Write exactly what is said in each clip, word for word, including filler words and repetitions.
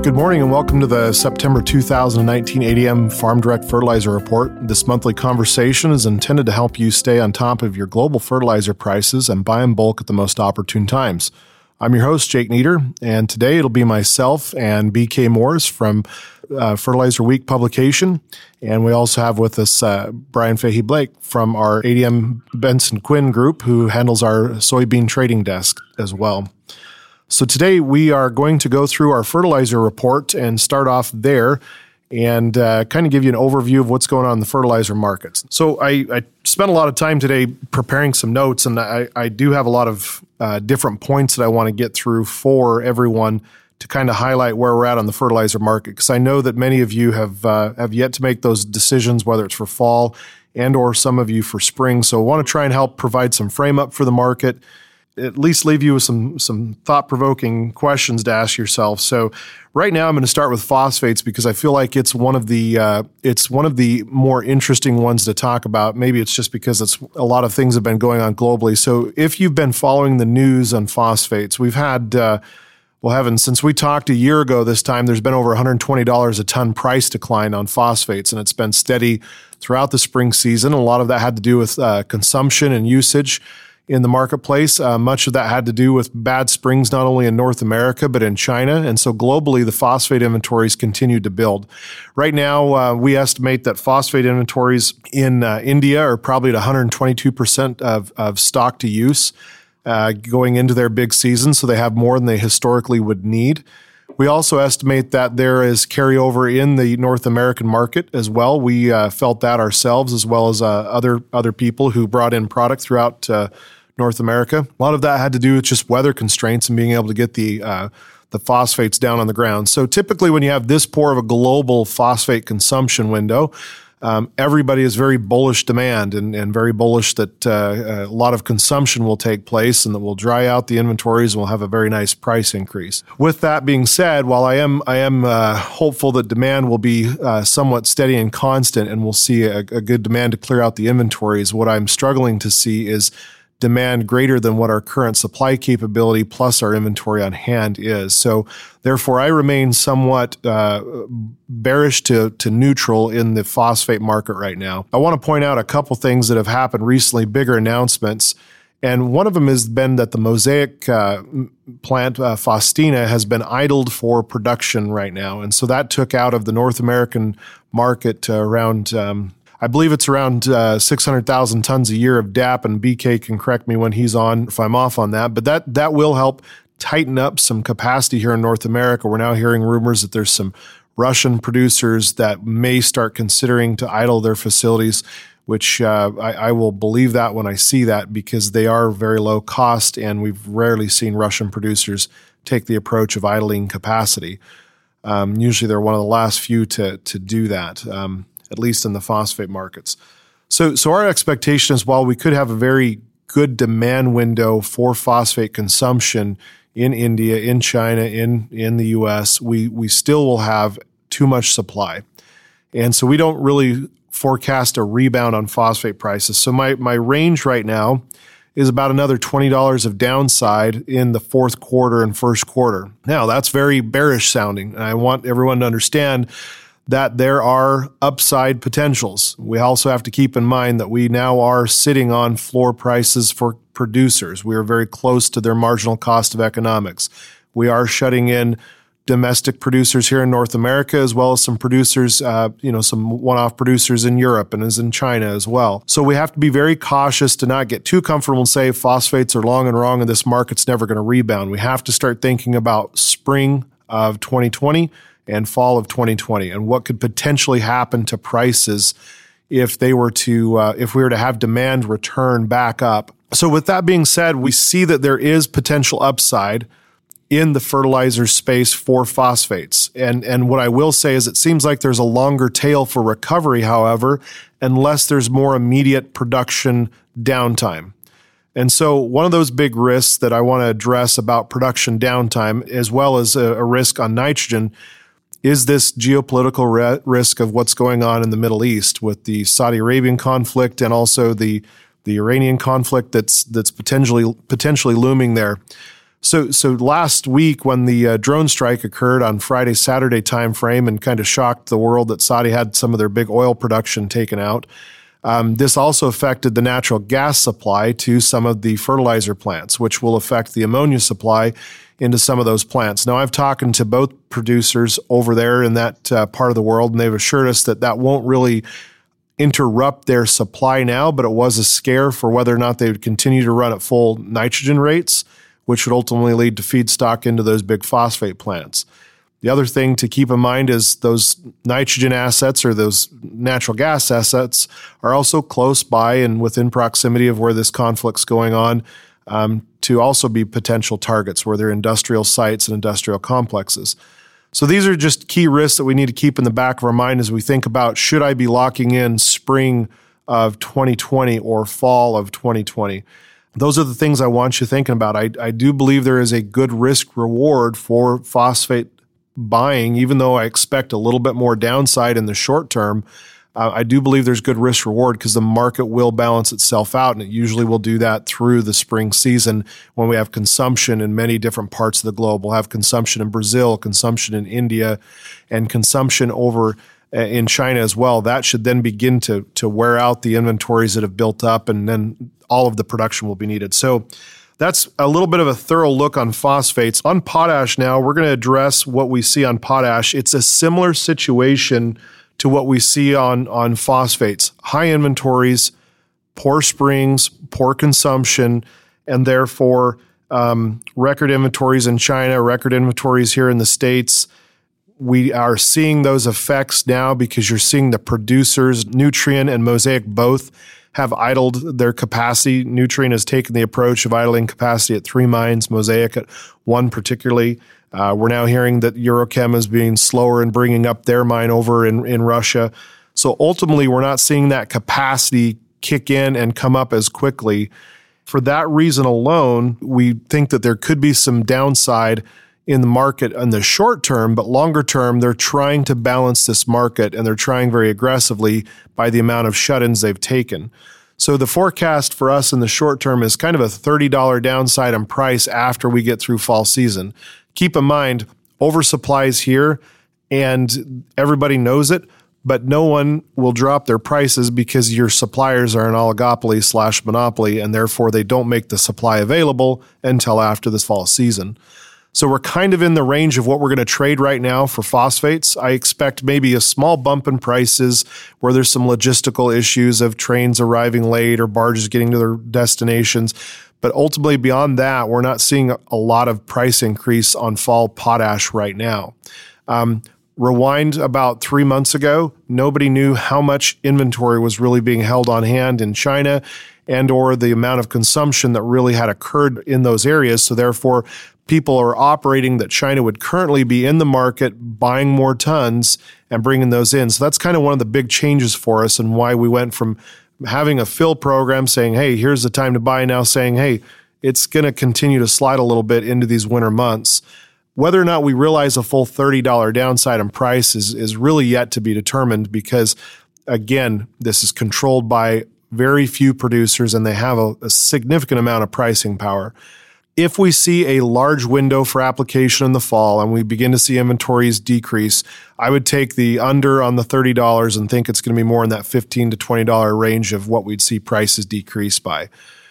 Good morning and welcome to the September two thousand nineteen A D M Farm Direct Fertilizer Report. This monthly conversation is intended to help you stay on top of your global fertilizer prices and buy in bulk at the most opportune times. I'm your host, Jake Nieder, and today it'll be myself and B K Morris from uh, Fertilizer Week publication, and we also have with us uh, Brian Fahey Blake from our A D M Benson Quinn group, who handles our soybean trading desk as well. So today we are going to go through our fertilizer report and start off there and uh, kind of give you an overview of what's going on in the fertilizer markets. So I, I spent a lot of time today preparing some notes, and I, I do have a lot of uh, different points that I want to get through for everyone to kind of highlight where we're at on the fertilizer market, because I know that many of you have uh, have yet to make those decisions, whether it's for fall and or some of you for spring. So I want to try and help provide some frame up for the market, at least leave you with some some thought-provoking questions to ask yourself. So right now I'm going to start with phosphates because I feel like it's one of the uh, it's one of the more interesting ones to talk about. Maybe it's just because it's a lot of things have been going on globally. So if you've been following the news on phosphates, we've had, uh, well, heavens, since we talked a year ago this time, there's been over one hundred twenty dollars a ton price decline on phosphates, and it's been steady throughout the spring season. A lot of that had to do with uh, consumption and usage in the marketplace. Uh, much of that had to do with bad springs, not only in North America, but in China. And so globally, the phosphate inventories continued to build. Right now, uh, we estimate that phosphate inventories in uh, India are probably at one hundred twenty-two percent of, of stock to use uh, going into their big season. So they have more than they historically would need. We also estimate that there is carryover in the North American market as well. We uh, felt that ourselves, as well as uh, other other people who brought in product throughout uh, North America. A lot of that had to do with just weather constraints and being able to get the uh, the phosphates down on the ground. So typically when you have this poor of a global phosphate consumption window, um, everybody is very bullish demand and, and very bullish that uh, a lot of consumption will take place and that will dry out the inventories and we'll have a very nice price increase. With that being said, while I am I am uh, hopeful that demand will be uh, somewhat steady and constant and we'll see a, a good demand to clear out the inventories, what I'm struggling to see is demand greater than what our current supply capability plus our inventory on hand is. So therefore, I remain somewhat uh, bearish to, to neutral in the phosphate market right now. I want to point out a couple things that have happened recently, bigger announcements. And one of them has been that the Mosaic uh, plant, uh, Faustina, has been idled for production right now. And so that took out of the North American market uh, around um, I believe it's around uh, six hundred thousand tons a year of D A P, and B K can correct me when he's on if I'm off on that. But that that will help tighten up some capacity here in North America. We're now hearing rumors that there's some Russian producers that may start considering to idle their facilities, which uh, I, I will believe that when I see that because they are very low cost, and we've rarely seen Russian producers take the approach of idling capacity. Um, usually they're one of the last few to to do that. Um, at least in the phosphate markets. So so our expectation is while we could have a very good demand window for phosphate consumption in India, in China, in, in the U S, we, we still will have too much supply. And so we don't really forecast a rebound on phosphate prices. So my, my range right now is about another twenty dollars of downside in the fourth quarter and first quarter. Now, that's very bearish sounding, and I want everyone to understand that there are upside potentials. We also have to keep in mind that we now are sitting on floor prices for producers. We are very close to their marginal cost of economics. We are shutting in domestic producers here in North America, as well as some producers, uh, you know, some one-off producers in Europe and as in China as well. So we have to be very cautious to not get too comfortable and say phosphates are long and wrong and this market's never going to rebound. We have to start thinking about spring of twenty twenty and fall of twenty twenty, and what could potentially happen to prices if they were to, uh, if we were to have demand return back up. So with that being said, we see that there is potential upside in the fertilizer space for phosphates. And, and what I will say is it seems like there's a longer tail for recovery, however, unless there's more immediate production downtime. And so one of those big risks that I want to address about production downtime, as well as a, a risk on nitrogen, is this geopolitical re- risk of what's going on in the Middle East with the Saudi Arabian conflict and also the, the Iranian conflict that's that's potentially potentially looming there. So so last week when the uh, drone strike occurred on Friday, Saturday timeframe and kind of shocked the world that Saudi had some of their big oil production taken out, um, this also affected the natural gas supply to some of the fertilizer plants, which will affect the ammonia supply into some of those plants. Now, I've talked to both producers over there in that uh, part of the world, and they've assured us that that won't really interrupt their supply now, but it was a scare for whether or not they would continue to run at full nitrogen rates, which would ultimately lead to feedstock into those big phosphate plants. The other thing to keep in mind is those nitrogen assets or those natural gas assets are also close by and within proximity of where this conflict's going on um, to also be potential targets where they're industrial sites and industrial complexes. So these are just key risks that we need to keep in the back of our mind as we think about, should I be locking in spring of twenty twenty or fall of twenty twenty? Those are the things I want you thinking about. I, I do believe there is a good risk reward for phosphate buying, even though I expect a little bit more downside in the short term. Uh, I do believe there's good risk reward because the market will balance itself out, and it usually will do that through the spring season when we have consumption in many different parts of the globe. We'll have consumption in Brazil, consumption in India, and consumption over in China as well. That should then begin to to wear out the inventories that have built up, and then all of the production will be needed. So that's a little bit of a thorough look on phosphates. On potash now, we're going to address what we see on potash. It's a similar situation to what we see on, on phosphates. High inventories, poor springs, poor consumption, and therefore um, record inventories in China, record inventories here in the States. We are seeing those effects now because you're seeing the producers, Nutrien and Mosaic both, have idled their capacity. Nutrien has taken the approach of idling capacity at three mines, Mosaic at one particularly. Uh, we're now hearing that Eurochem is being slower in bringing up their mine over in, in Russia. So ultimately, we're not seeing that capacity kick in and come up as quickly. For that reason alone, we think that there could be some downside in the market in the short term, but longer term, they're trying to balance this market, and they're trying very aggressively by the amount of shut-ins they've taken. So the forecast for us in the short term is kind of a thirty dollars downside on price after we get through fall season. Keep in mind, oversupply is here, and everybody knows it, but no one will drop their prices because your suppliers are an oligopoly slash monopoly, and therefore they don't make the supply available until after this fall season. So we're kind of in the range of what we're going to trade right now for phosphates. I expect maybe a small bump in prices where there's some logistical issues of trains arriving late or barges getting to their destinations. But ultimately, beyond that, we're not seeing a lot of price increase on fall potash right now. Um, rewind about three months ago, nobody knew how much inventory was really being held on hand in China and or the amount of consumption that really had occurred in those areas. So therefore, people are operating that China would currently be in the market buying more tons and bringing those in. So that's kind of one of the big changes for us and why we went from having a fill program saying, hey, here's the time to buy, now saying, hey, it's going to continue to slide a little bit into these winter months. Whether or not we realize a full thirty dollars downside in price is, is really yet to be determined because, again, this is controlled by very few producers and they have a, a significant amount of pricing power. If we see a large window for application in the fall and we begin to see inventories decrease, I would take the under on the thirty dollars and think it's going to be more in that fifteen to twenty dollars range of what we'd see prices decrease by.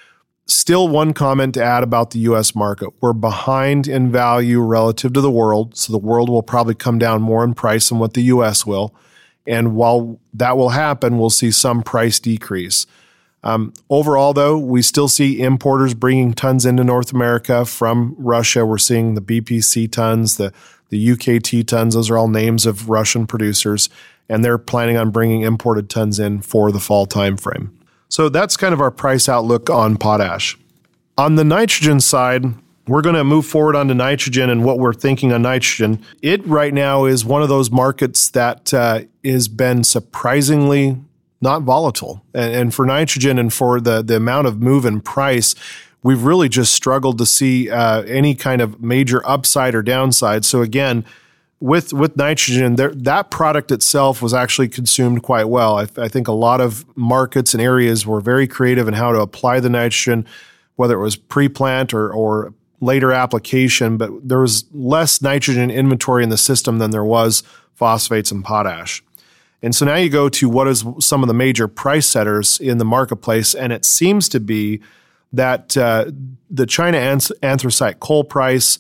Still one comment to add about the U S market. We're behind in value relative to the world, so the world will probably come down more in price than what the U S will. And while that will happen, we'll see some price decrease. Um, overall, though, we still see importers bringing tons into North America from Russia. We're seeing the B P C tons, the, the U K T tons. Those are all names of Russian producers, and they're planning on bringing imported tons in for the fall timeframe. So that's kind of our price outlook on potash. On the nitrogen side, we're going to move forward onto nitrogen and what we're thinking on nitrogen. It right now is one of those markets that uh, has been surprisingly not volatile. And, and for nitrogen and for the, the amount of move in price, we've really just struggled to see uh, any kind of major upside or downside. So again, with with nitrogen, there, that product itself was actually consumed quite well. I, I think a lot of markets and areas were very creative in how to apply the nitrogen, whether it was pre-plant or, or later application, but there was less nitrogen inventory in the system than there was phosphates and potash. And so now you go to what is some of the major price setters in the marketplace, and it seems to be that uh, the China anth- anthracite coal price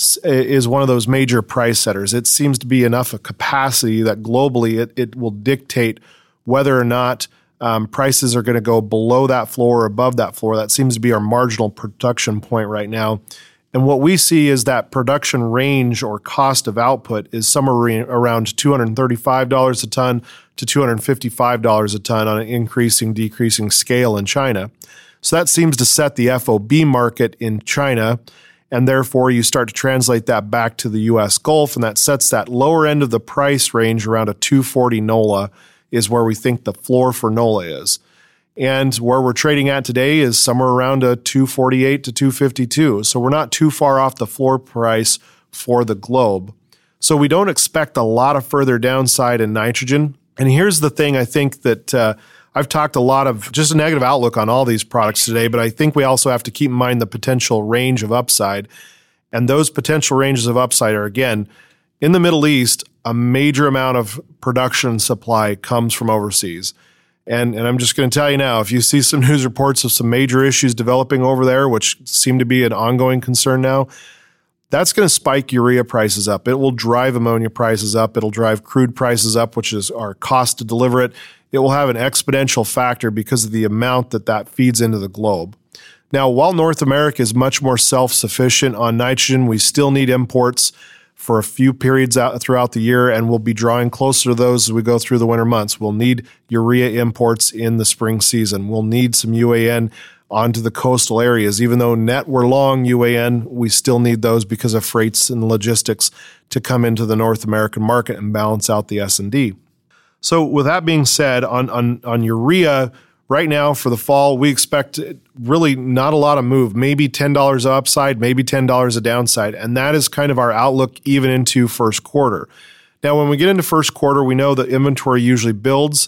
is one of those major price setters. It seems to be enough of capacity that globally it, it will dictate whether or not um, prices are going to go below that floor or above that floor. That seems to be our marginal production point right now. And what we see is that production range or cost of output is somewhere around two hundred thirty-five dollars a ton to two hundred fifty-five dollars a ton on an increasing, decreasing scale in China. So that seems to set the F O B market in China, and therefore you start to translate that back to the U S Gulf, and that sets that lower end of the price range around a two forty NOLA is where we think the floor for NOLA is. And where we're trading at today is somewhere around a two forty-eight to two fifty-two. So we're not too far off the floor price for the globe. So we don't expect a lot of further downside in nitrogen. And here's the thing, I think that uh, I've talked a lot of just a negative outlook on all these products today, but I think we also have to keep in mind the potential range of upside. And those potential ranges of upside are, again, in the Middle East, a major amount of production supply comes from overseas. And, and I'm just going to tell you now, if you see some news reports of some major issues developing over there, which seem to be an ongoing concern now, that's going to spike urea prices up. It will drive ammonia prices up. It'll drive crude prices up, which is our cost to deliver it. It will have an exponential factor because of the amount that that feeds into the globe. Now, while North America is much more self-sufficient on nitrogen, we still need imports for a few periods out throughout the year, and we'll be drawing closer to those as we go through the winter months. We'll need urea imports in the spring season. We'll need some U A N onto the coastal areas. Even though net we're long U A N, we still need those because of freights and logistics to come into the North American market and balance out the S and D. So with that being said, on, on, on urea, right now for the fall, we expect really not a lot of move, maybe ten dollars upside, maybe ten dollars a downside. And that is kind of our outlook even into first quarter. Now, when we get into first quarter, we know that inventory usually builds.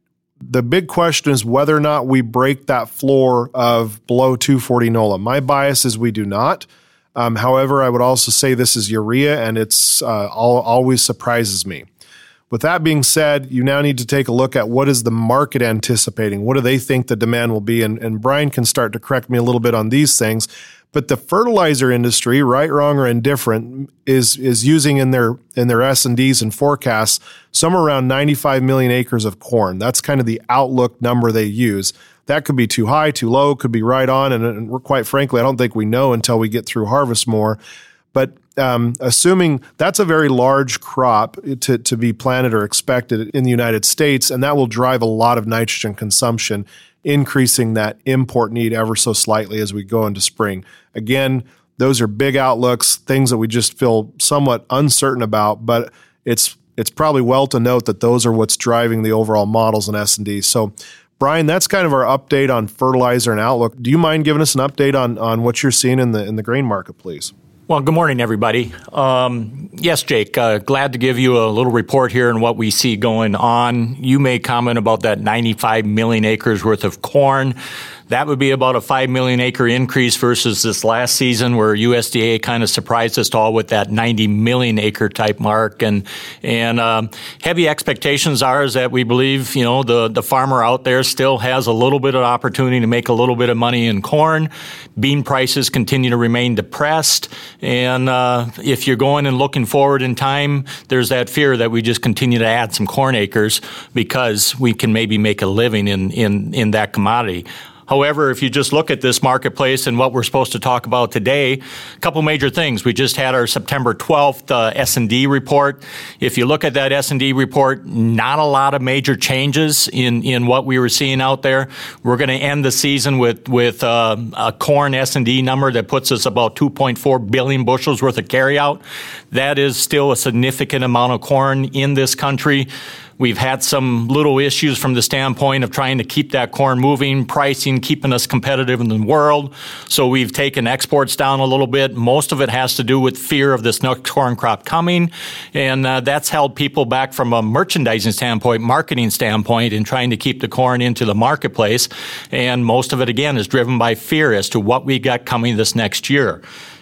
The big question is whether or not we break that floor of below two forty NOLA. My bias is we do not. Um, however, I would also say this is urea, and it's uh, all, always surprises me. With that being said, you now need to take a look at what is the market anticipating. What do they think the demand will be? And, and Brian can start to correct me a little bit on these things. But the fertilizer industry, right, wrong, or indifferent, is is using in their in their S and Ds and forecasts somewhere around ninety-five million acres of corn. That's kind of the outlook number they use. That could be too high, too low, could be right on. And, and we're, quite frankly, I don't think we know until we get through harvest more. But um, assuming that's a very large crop to, to be planted or expected in the United States, and that will drive a lot of nitrogen consumption, increasing that import need ever so slightly as we go into spring. Again, those are big outlooks, things that we just feel somewhat uncertain about, but it's it's probably well to note that those are what's driving the overall models in S and D. So, Brian, that's kind of our update on fertilizer and outlook. Do you mind giving us an update on, on what you're seeing in the in the grain market, please? Well, good morning, everybody. Um, yes, Jake, uh, glad to give you a little report here on what we see going on. You made comment about that ninety-five million acres worth of corn. That would be about a five million acre increase versus this last season where U S D A kind of surprised us all with that ninety million acre type mark. And and um, heavy expectations are is that we believe, you know, the, the farmer out there still has a little bit of opportunity to make a little bit of money in corn. Bean prices continue to remain depressed. And uh, if you're going and looking forward in time, there's that fear that we just continue to add some corn acres because we can maybe make a living in, in, in that commodity. However, if you just look at this marketplace and what we're supposed to talk about today, a couple major things. We just had our September twelfth uh, S and D report. If you look at that S and D report, not a lot of major changes in, in what we were seeing out there. We're going to end the season with, with uh, a corn S and D number that puts us about two point four billion bushels worth of carryout. That is still a significant amount of corn in this country. We've had some little issues from the standpoint of trying to keep that corn moving, pricing, keeping us competitive in the world. So we've taken exports down a little bit. Most of it has to do with fear of this next corn crop coming. And uh, that's held people back from a merchandising standpoint, marketing standpoint, in trying to keep the corn into the marketplace. And most of it, again, is driven by fear as to what we got coming this next year.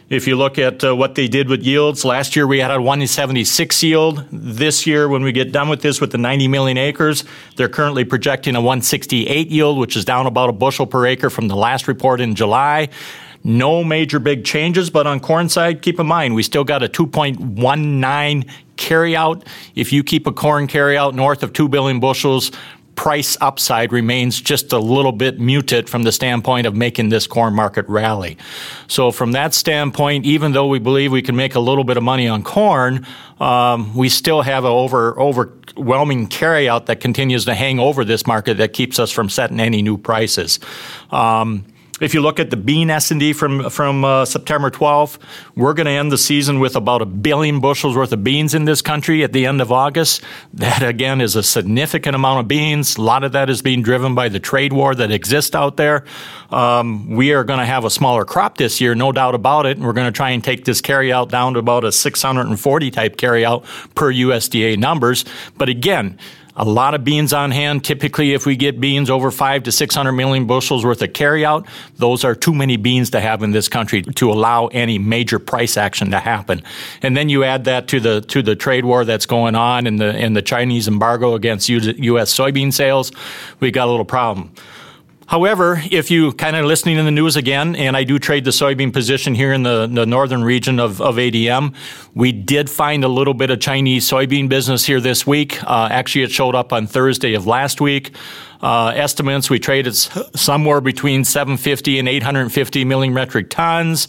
If you look at uh, what they did with yields, last year we had a one seventy-six yield. This year, when we get done with this with the ninety million acres, they're currently projecting a one sixty-eight yield, which is down about a bushel per acre from the last report in July. No major big changes, but on corn side, keep in mind, we still got a two point one nine carryout. If you keep a corn carryout north of two billion bushels, price upside remains just a little bit muted from the standpoint of making this corn market rally. So from that standpoint, even though we believe we can make a little bit of money on corn, um, we still have an over, overwhelming carryout that continues to hang over this market that keeps us from setting any new prices. Um, If you look at the bean S and D from from uh, September twelfth, we're going to end the season with about a billion bushels worth of beans in this country at the end of August. That, again, is a significant amount of beans. A lot of that is being driven by the trade war that exists out there. Um, we are going to have a smaller crop this year, no doubt about it, and we're going to try and take this carryout down to about a six hundred forty type carryout per U S D A numbers. But again, a lot of beans on hand. Typically, if we get beans over five to six hundred million bushels worth of carryout, those are too many beans to have in this country to allow any major price action to happen. And then you add that to the to the trade war that's going on and the and the Chinese embargo against U S soybean sales, we got a little problem. However, if you kind of listening to the news again, and I do trade the soybean position here in the, the northern region of, of A D M, we did find a little bit of Chinese soybean business here this week. Uh, actually, it showed up on Thursday of last week. Uh, estimates, we traded somewhere between seven hundred fifty and eight hundred fifty million metric tons.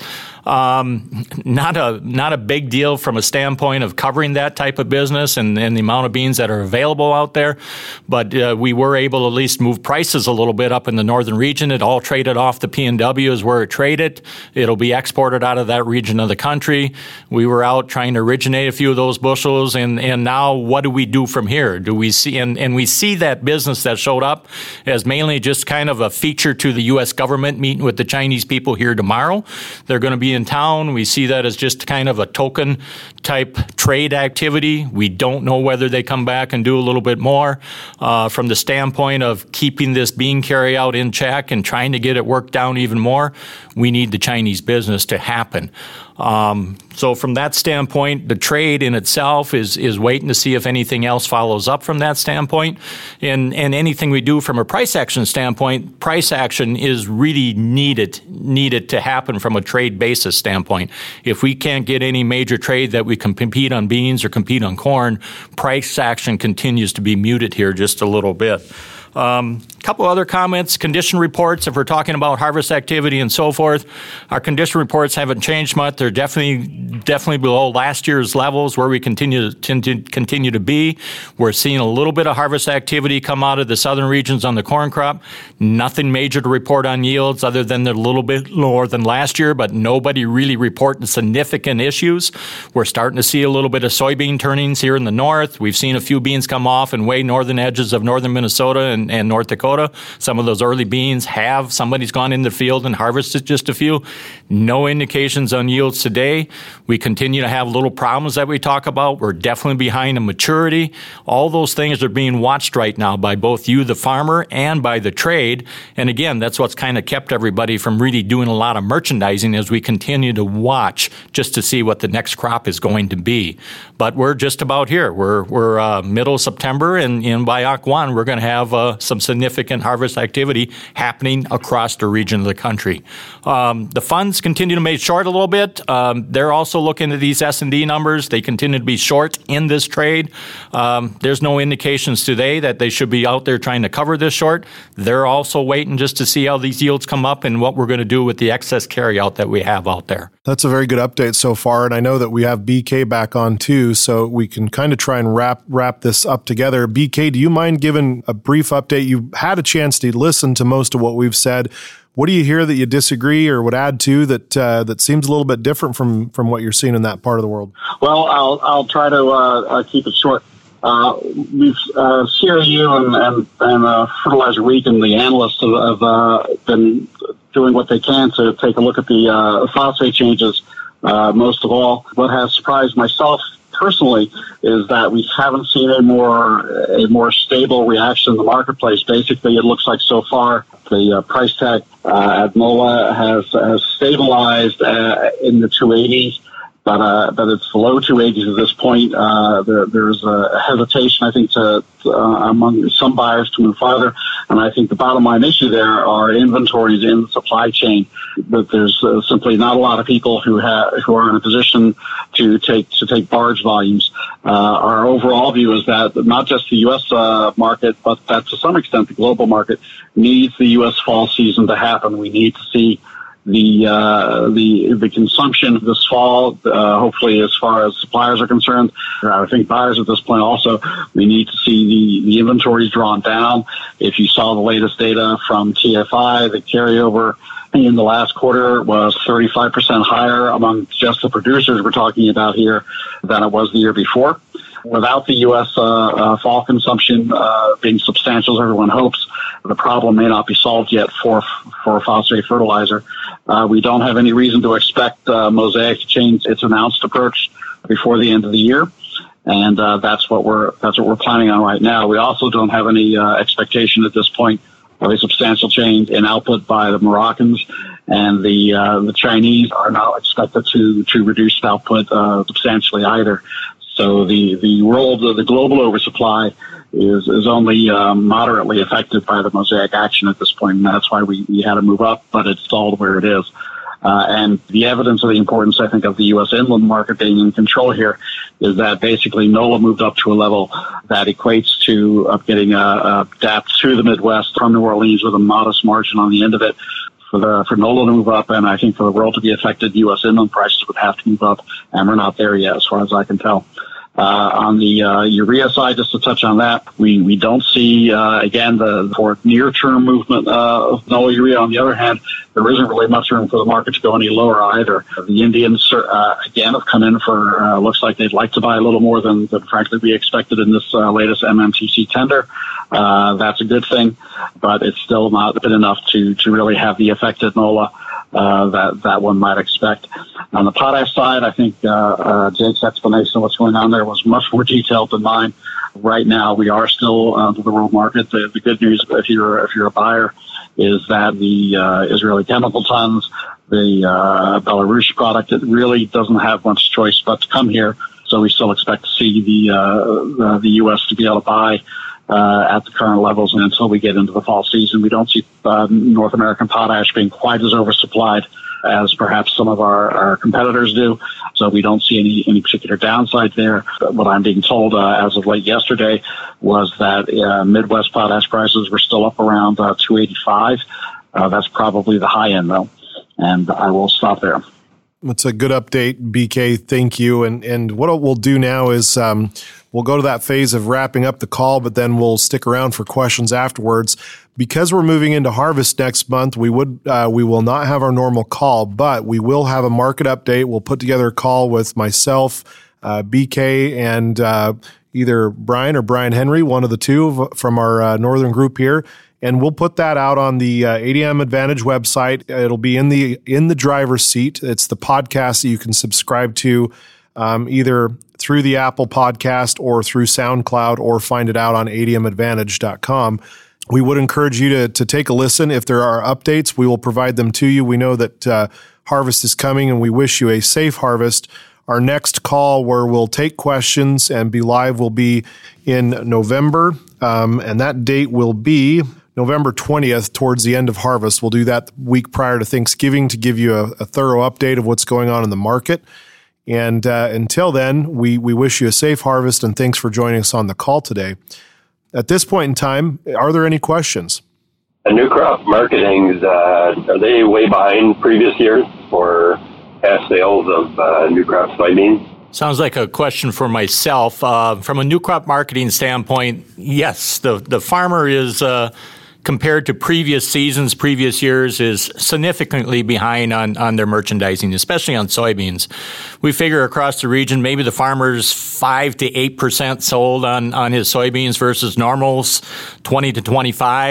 Um, not a not a big deal from a standpoint of covering that type of business and, and the amount of beans that are available out there. But uh, we were able to at least move prices a little bit up in the northern region. It all traded off the P N W is where it traded. It'll be exported out of that region of the country. We were out trying to originate a few of those bushels, and, and now what do we do from here? Do we see and, and we see that business that showed up as mainly just kind of a feature to the U S government meeting with the Chinese people here tomorrow. They're going to be in town. We see that as just kind of a token type trade activity. We don't know whether they come back and do a little bit more uh, from the standpoint of keeping this bean carryout in check and trying to get it worked down even more. We need the Chinese business to happen. Um, so from that standpoint, the trade in itself is is waiting to see if anything else follows up from that standpoint. And and anything we do from a price action standpoint, price action is really needed needed to happen from a trade basis standpoint. If we can't get any major trade that we can compete on beans or compete on corn, price action continues to be muted here just a little bit. A um, couple other comments, condition reports, if we're talking about harvest activity and so forth, our condition reports haven't changed much. They're definitely definitely below last year's levels where we continue to continue to be. We're seeing a little bit of harvest activity come out of the southern regions on the corn crop. Nothing major to report on yields other than they're a little bit lower than last year, but nobody really reporting significant issues. We're starting to see a little bit of soybean turnings here in the north. We've seen a few beans come off in way northern edges of northern Minnesota and And, and North Dakota. Some of those early beans have, somebody's gone in the field and harvested just a few. No indications on yields today. We continue to have little problems that we talk about. We're definitely behind in maturity. All those things are being watched right now by both you, the farmer, and by the trade. And again, that's what's kind of kept everybody from really doing a lot of merchandising as we continue to watch just to see what the next crop is going to be. But we're just about here. We're, we're uh, middle of September, and, and by October, we're going to have uh, some significant harvest activity happening across the region of the country. Um, the funds continue to make short a little bit. Um, they're also looking at these S and D numbers. They continue to be short in this trade. Um, there's no indications today that they should be out there trying to cover this short. They're also waiting just to see how these yields come up and what we're going to do with the excess carryout that we have out there. That's a very good update so far, and I know that we have B K back on too, so we can kind of try and wrap wrap this up together. B K, do you mind giving a brief update? You've had a chance to listen to most of what we've said. What do you hear that you disagree or would add to that uh, that seems a little bit different from from what you're seeing in that part of the world? Well, I'll I'll try to uh, uh, keep it short. Uh, we've uh, C R U and and, and uh, Fertilizer Week and the analysts have, have uh, been doing what they can to take a look at the uh, phosphate changes. Uh, most of all, what has surprised myself personally is that we haven't seen a more a more stable reaction in the marketplace. Basically, it looks like so far the uh, price tag uh, at NOLA has, has stabilized uh, in the two eighties. But uh, but it's below two eighties at this point. Uh, there, there's a hesitation, I think, to, to uh, among some buyers to move farther. And I think the bottom line issue there are inventories in the supply chain. That there's uh, simply not a lot of people who have who are in a position to take to take barge volumes. Uh, our overall view is that not just the U S uh, market, but that to some extent the global market needs the U S fall season to happen. We need to see the uh, the the consumption this fall, uh, hopefully as far as suppliers are concerned. I think buyers at this point also, we need to see the, the inventories drawn down. If you saw the latest data from T F I, the carryover in the last quarter was thirty-five percent higher among just the producers we're talking about here than it was the year before. Without the U S uh, uh, fall consumption uh, being substantial as everyone hopes, the problem may not be solved yet for for phosphate fertilizer. Uh, we don't have any reason to expect uh, Mosaic to change its announced approach before the end of the year, and uh, that's what we're that's what we're planning on right now. We also don't have any uh, expectation at this point of a substantial change in output by the Moroccans, and the uh, the Chinese are not expected to to reduce output uh, substantially either. So the, the world, the global oversupply is, is only um, moderately affected by the Mosaic action at this point, and that's why we, we had to move up, but it's stalled where it is. Uh, and the evidence of the importance, I think, of the U S inland market being in control here is that basically NOLA moved up to a level that equates to uh, getting a, a D A P through the Midwest from New Orleans with a modest margin on the end of it. For the for NOLA to move up, and I think for the world to be affected, U S inland prices would have to move up, and we're not there yet, as far as I can tell. Uh, on the uh, urea side, just to touch on that, we, we don't see, uh, again, the for near-term movement uh, of NOLA urea. On the other hand, there isn't really much room for the market to go any lower either. The Indians, uh, again, have come in for, uh, looks like they'd like to buy a little more than, than frankly, we expected in this uh, latest M M T C tender. Uh, that's a good thing, but it's still not been enough to, to really have the effect at NOLA uh, that, that one might expect. On the potash side, I think uh, uh, Jake's explanation of what's going on there was much more detailed than mine. Right now, we are still uh, to the world market. The, the good news, if you're if you're a buyer, is that the uh, Israeli chemical tons, the uh, Belarus product, it really doesn't have much choice but to come here. So we still expect to see the uh, the U S to be able to buy uh, at the current levels, and until we get into the fall season, we don't see uh, North American potash being quite as oversupplied as perhaps some of our, our competitors do. So we don't see any, any particular downside there. But what I'm being told uh, as of late yesterday was that uh, Midwest potash prices were still up around uh, two eighty-five. Uh, that's probably the high end, though. And I will stop there. It's a good update, B K. Thank you. And and what we'll do now is um, we'll go to that phase of wrapping up the call, but then we'll stick around for questions afterwards. Because we're moving into harvest next month, we would uh, we will not have our normal call, but we will have a market update. We'll put together a call with myself, uh, B K, and uh, either Brian or Brian Henry, one of the two from our uh, northern group here. And we'll put that out on the uh, A D M Advantage website. It'll be in the in the driver's seat. It's the podcast that you can subscribe to um, either through the Apple Podcast or through SoundCloud, or find it out on A D M advantage dot com. We would encourage you to to take a listen. If there are updates, we will provide them to you. We know that uh, harvest is coming, and we wish you a safe harvest. Our next call where we'll take questions and be live will be in November, um, and that date will be November twentieth, towards the end of harvest. We'll do that the week prior to Thanksgiving to give you a, a thorough update of what's going on in the market. And uh, until then, we, we wish you a safe harvest, and thanks for joining us on the call today. At this point in time, are there any questions? Uh, new crop marketings, uh, are they way behind previous years for cash sales of uh, new crop soybeans? Sounds like a question for myself. Uh, from a new crop marketing standpoint, yes, the, the farmer is, uh, compared to previous seasons, previous years, is significantly behind on, on their merchandising, especially on soybeans. We figure across the region, maybe the farmer's five to eight percent sold on, on his soybeans versus normal's twenty to twenty-five.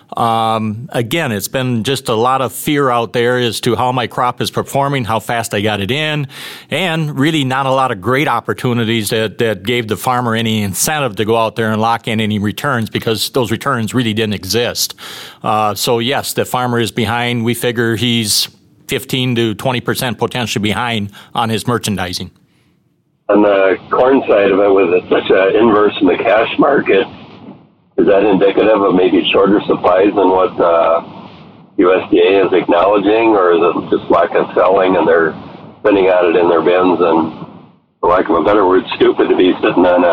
Um, again, it's been just a lot of fear out there as to how my crop is performing, how fast I got it in, and really not a lot of great opportunities that, that gave the farmer any incentive to go out there and lock in any returns, because those returns really didn't exist. Uh, so yes, the farmer is behind. We figure he's fifteen to twenty percent potentially behind on his merchandising. On the corn side of it, with it such an inverse in the cash market, is that indicative of maybe shorter supplies than what uh, U S D A is acknowledging, or is it just lack of selling and they're sitting at it in their bins and, for lack of a better word, stupid to be sitting on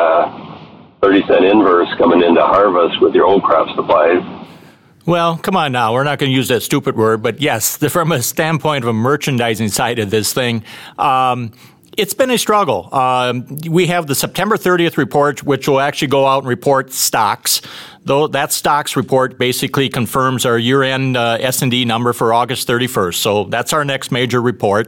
a thirty cent inverse coming into harvest with your old crop supplies? Well, come on now. We're not going to use that stupid word, but yes, the, from a standpoint of a merchandising side of this thing, um, it's been a struggle. Um, we have the September thirtieth report, which will actually go out and report stocks. Though that stocks report basically confirms our year-end uh, S and D number for August thirty-first. So that's our next major report.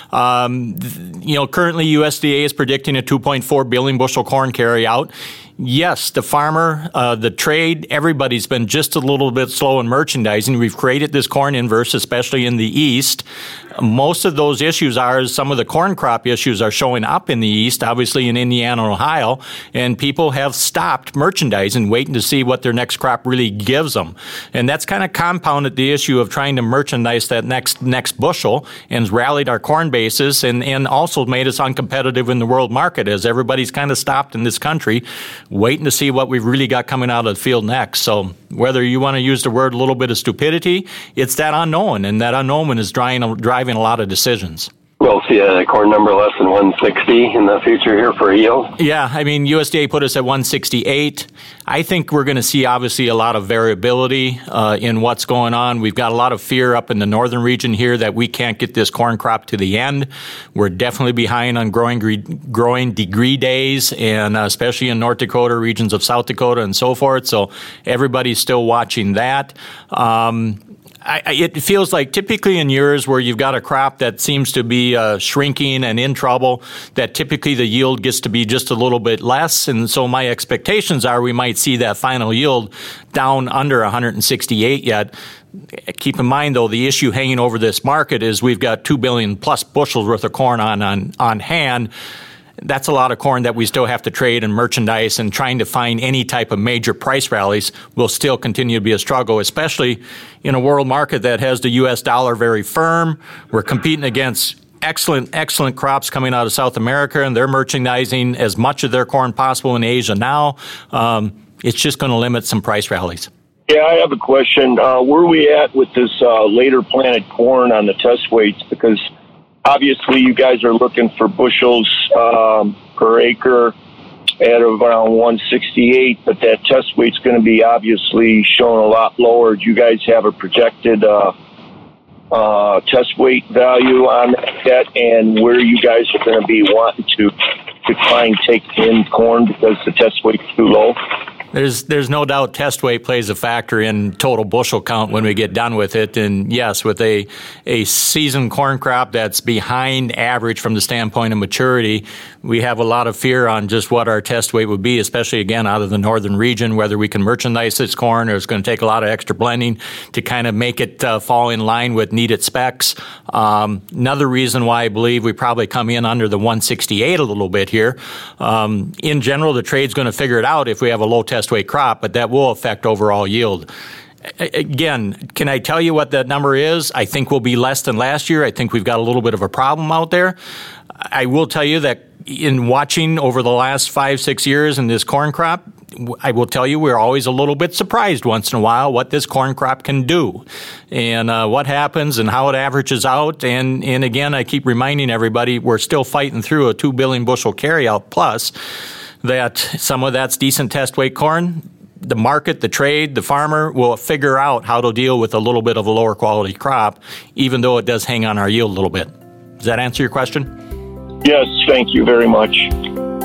Um, you know, currently U S D A is predicting a two point four billion bushel corn carryout. Yes, the farmer, uh, the trade, everybody's been just a little bit slow in merchandising. We've created this corn inverse, especially in the East. Most of those issues are, some of the corn crop issues are showing up in the East, obviously in Indiana and Ohio, and people have stopped merchandising, waiting to see what their next crop really gives them. And that's kind of compounded the issue of trying to merchandise that next next bushel, and rallied our corn basis, and, and also made us uncompetitive in the world market, as everybody's kind of stopped in this country, waiting to see what we've really got coming out of the field next. So whether you want to use the word a little bit of stupidity, it's that unknown, and that unknown is driving, driving a lot of decisions. We'll see a corn number less than one sixty in the future here for yield. Yeah, I mean, U S D A put us at one sixty-eight. I think we're going to see, obviously, a lot of variability uh, in what's going on. We've got a lot of fear up in the northern region here that we can't get this corn crop to the end. We're definitely behind on growing growing degree days, and uh, especially in North Dakota, regions of South Dakota, and so forth. So everybody's still watching that. Um, I, it feels like typically in years where you've got a crop that seems to be uh, shrinking and in trouble, that typically the yield gets to be just a little bit less. And so my expectations are we might see that final yield down under one sixty-eight yet. Keep in mind, though, the issue hanging over this market is we've got two billion plus bushels worth of corn on, on, on hand. That's a lot of corn that we still have to trade and merchandise, and trying to find any type of major price rallies will still continue to be a struggle, especially in a world market that has the U S dollar very firm. We're competing against excellent, excellent crops coming out of South America, and they're merchandising as much of their corn possible in Asia now. Um, it's just going to limit some price rallies. Yeah, I have a question. Uh, where are we at with this uh, later planted corn on the test weights? Because obviously, you guys are looking for bushels um, per acre at around one sixty-eight, but that test weight's going to be obviously showing a lot lower. Do you guys have a projected uh, uh, test weight value on that, and where you guys are going to be wanting to, to try and take in corn because the test weight's too low? There's there's no doubt test weight plays a factor in total bushel count when we get done with it. And yes, with a a seasoned corn crop that's behind average from the standpoint of maturity, we have a lot of fear on just what our test weight would be, especially, again, out of the northern region, whether we can merchandise this corn, or it's going to take a lot of extra blending to kind of make it uh, fall in line with needed specs. Um, another reason why I believe we probably come in under the one sixty-eight a little bit here. Um, in general, the trade's going to figure it out if we have a low test weight crop, but that will affect overall yield. Again, can I tell you what that number is? I think we'll be less than last year. I think we've got a little bit of a problem out there. I will tell you that in watching over the last five, six years in this corn crop, I will tell you we're always a little bit surprised once in a while what this corn crop can do, and uh, what happens and how it averages out. And, and again, I keep reminding everybody we're still fighting through a two billion bushel carryout plus, that some of that's decent test weight corn. The market, the trade, the farmer will figure out how to deal with a little bit of a lower quality crop, even though it does hang on our yield a little bit. Does that answer your question? Yes, thank you very much.